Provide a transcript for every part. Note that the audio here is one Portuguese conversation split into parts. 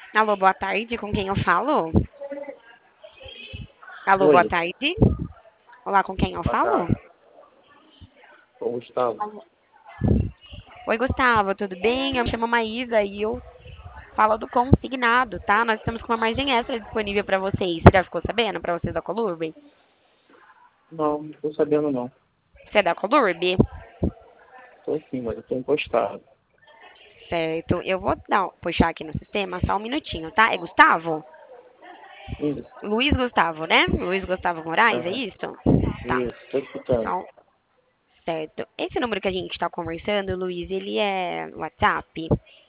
Alô, boa tarde, com quem eu falo? Alô, boa Oi, tarde. Olá, com quem eu boa falo? tarde. Sou o Gustavo. Oi, Gustavo, tudo bem? Eu me chamo Maísa e eu falo do consignado, tá? Nós estamos com uma margem extra disponível para vocês. Você já ficou sabendo? Para vocês da Colurb? Não tô sabendo não. Você é da Colurb? Tô sim, mas eu tô encostado. Certo. Eu vou puxar aqui no sistema só um minutinho, tá? É Gustavo? Isso, Luiz Gustavo, né? Luiz Gustavo Moraes, é aham, isso? Tá. isso, tô escutando. Só, certo. Esse número que a gente está conversando, Luiz, ele é WhatsApp?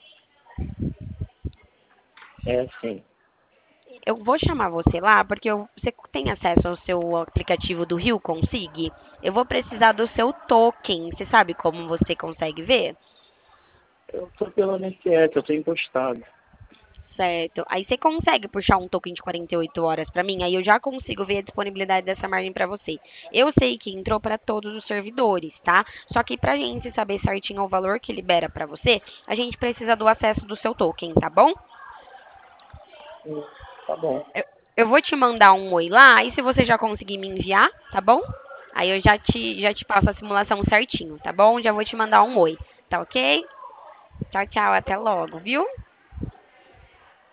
É sim. Eu vou chamar você lá porque você tem acesso ao seu aplicativo do Rio Consig. Eu vou precisar do seu token. Você sabe como você consegue ver? Eu tô pela NSS, eu tô encostado. Certo. Aí você consegue puxar um token de 48 horas pra mim? Aí eu já consigo ver a disponibilidade dessa margem pra você. Eu sei que entrou pra todos os servidores, tá? Só que pra gente saber certinho o valor que libera pra você, a gente precisa do acesso do seu token, tá bom? Hum, Tá bom. Eu, eu vou te mandar um oi lá, e se você já conseguir me enviar, tá bom? Aí eu já te passo a simulação certinho, tá bom? Já vou te mandar um oi, tá ok? Tchau, tchau, até logo, viu?